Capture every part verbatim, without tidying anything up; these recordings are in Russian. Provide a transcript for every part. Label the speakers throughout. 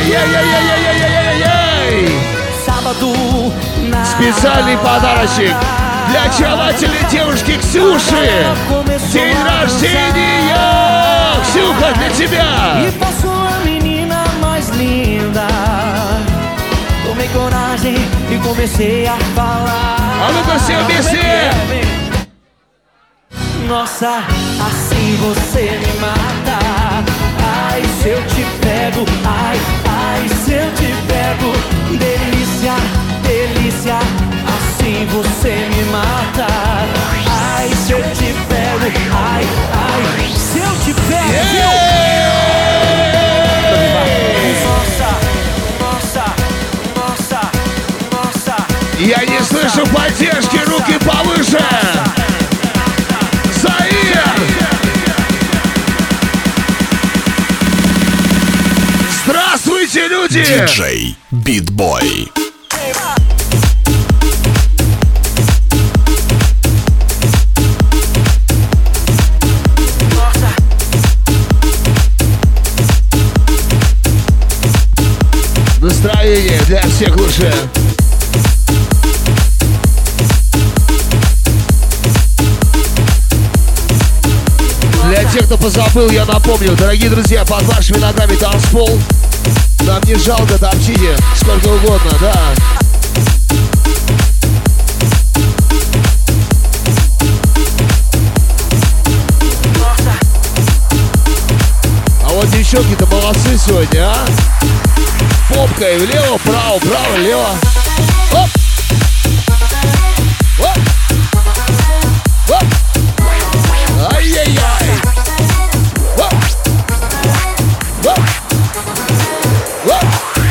Speaker 1: Ай-яй-яй-яй-яй-яй-яй-яй! Специальный подарочек для очаровательной девушки Ксюши. День рождения! Ксюха, для тебя! А ну-ка все вместе!
Speaker 2: Nossa, assim você me mata. Ai, se eu te pego, ai, ai, se eu te pego. Delícia, delícia, assim você me mata. Ai, se eu te pego, ai, ai, se eu te pego. Nossa, nossa, nossa, nossa.
Speaker 1: Я не слышу поддержки, руки повыше! Здравствуйте, люди!
Speaker 3: Диджей Битбой.
Speaker 1: Настроение для всех лучше. Для тех, кто позабыл, я напомню, дорогие друзья, под вашими ногами танцпол. Нам не жалко, топчите сколько угодно, да. А вот девчонки-то молодцы сегодня, а? Попкой влево, вправо, вправо, влево. Оп! Оп! Оп! Ай-яй-яй! Оп! Оп! Оп!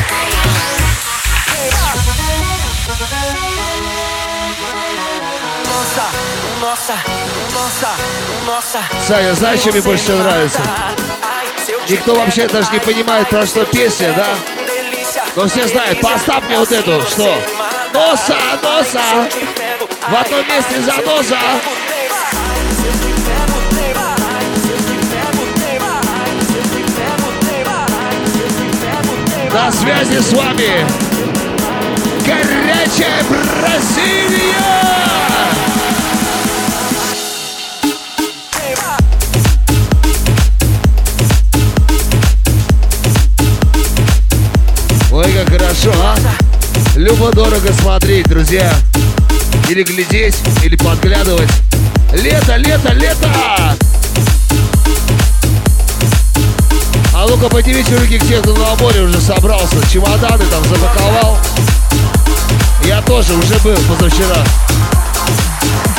Speaker 1: Саня, знаешь, что мне больше всего нравится? Никто вообще даже не понимает, про что песня, да? Но все знают, поставь мне вот эту, что? Носа, носа! В одном месте заноса! На связи с вами горячая Бразилия! Ой, как хорошо, а? Любо-дорого смотреть, друзья. Или глядеть, или подглядывать. Лето, лето, лето! А ну-ка поднимите руки к тех, кто на море уже собрался. Чемоданы там запаковал. Я тоже уже был позавчера.